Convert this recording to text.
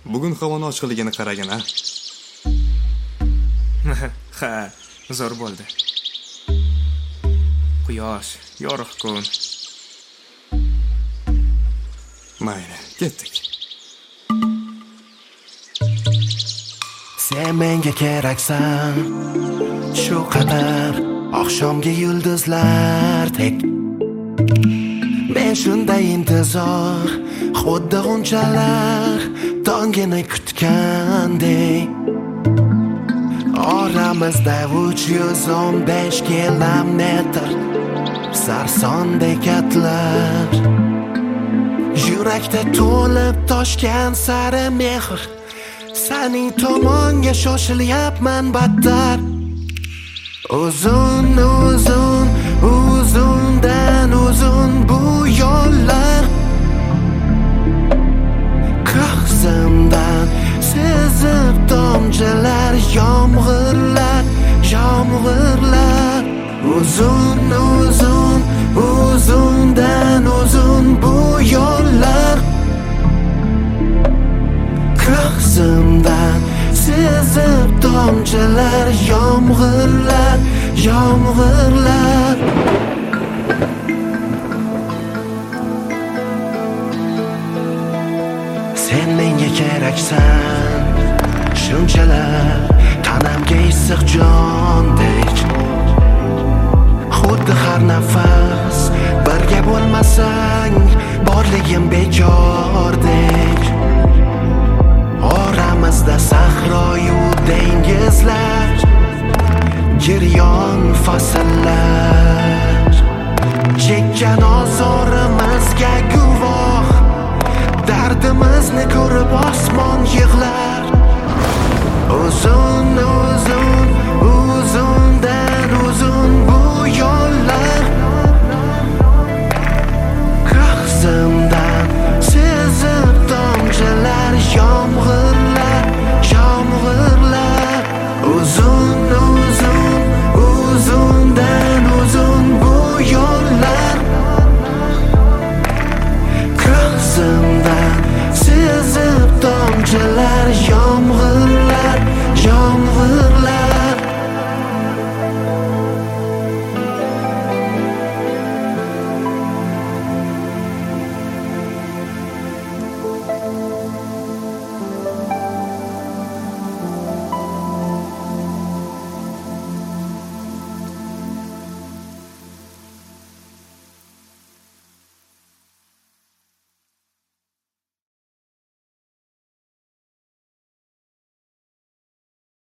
bugun havoni ochiqligini qaragin a. Ha, zo'r bo'ldi. Quyosh, yorug' kun. Mayli, ketdik. Sen menga keraksan, shu qadar oqshomga yulduzlardek. Men shunday intizor, xuddi g'unchalar tongini kutgandek. Oramizda 315 kilometr sarsondek atlar. Yurakda to'lib toshgan sari mehr, sening tomonga shoshilyapman battar. Uzun, uzun, uzundan uzun bu yo'llar. Ko'zimdan sezib tomchilar, yomg'irlar, yomg'irlar. Uzun, uzun, uzundan uzun bu yo'llar. Ko'zimdan sezib tomchilar, yomg'irlar, yomg'irlar. Sen menga keraksan, shunchalar tanamga issiq jondek. Xuddi har nafas birga bo'lmasang borligim bekordek. Oramizda sahroyu dengizlar, giryon fasllar. Chekkan ozorimizga guvoh, dardimizni ko'rib osmon